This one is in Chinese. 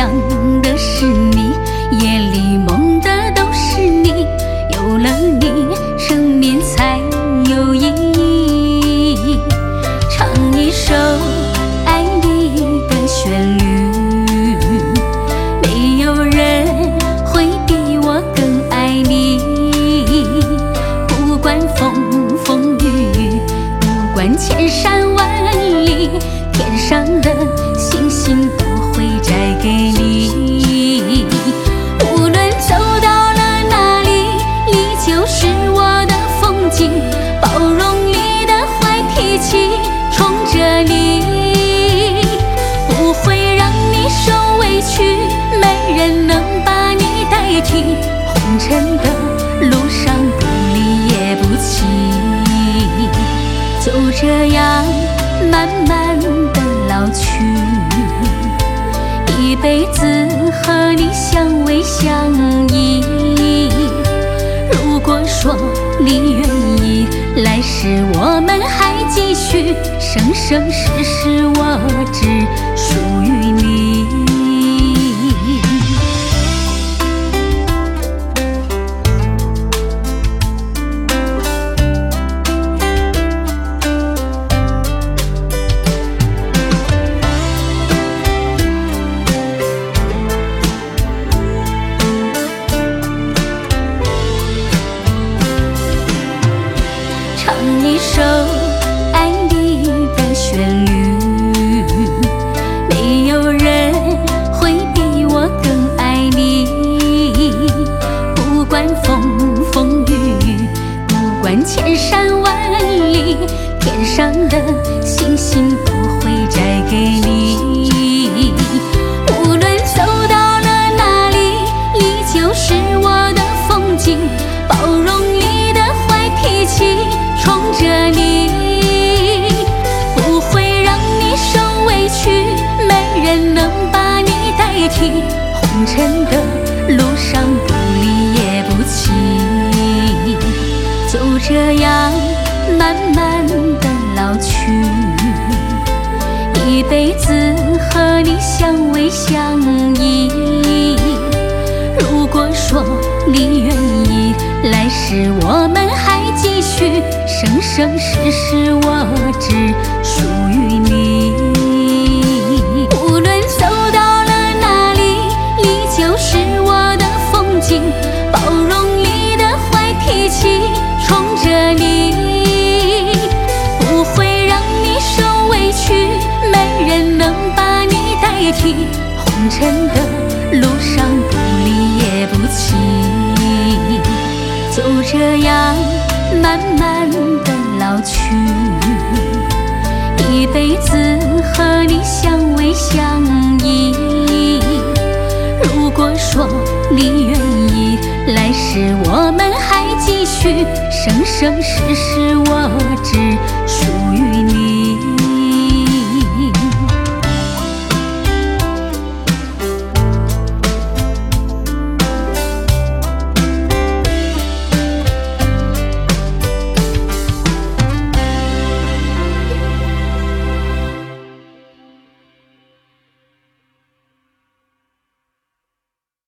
想的是你，夜里梦的都是你，有了你，生命才有意义。唱一首爱你的旋律，没有人会比我更爱你。不管风雨，不管千山万里，天上的星星都会摘给你。无论走到了哪里，你就是我的风景，包容你的坏脾气，宠着你，不会让你受委屈，没人能把你代替。红尘的路上不离也不弃，就这样慢慢的老去，一辈子和你相偎相依。如果说你愿意，来世我们还继续，生生世世我只属于你。唱一首爱你的旋律，没有人会比我更爱你。不管风雨，不管千山万里，天上的星星都会摘给你。无论走到了哪里，你就是我的风景，包容你的坏脾气，宠着你，不会让你受委屈，没人能把你代替。红尘的路上不离也不弃，就这样慢慢的老去，一辈子和你相偎相依。如果说你愿意，来世我们还继续，生生世世我只属于你。无论走到了哪里，你就是我的风景，包容你的坏脾气，宠着你，不会让你受委屈，没人能把你代替。红尘的路上不离也不弃，就这样慢慢的老去，一辈子和你相偎相依。如果说你愿意，来世我们还继续，生生世世我只属于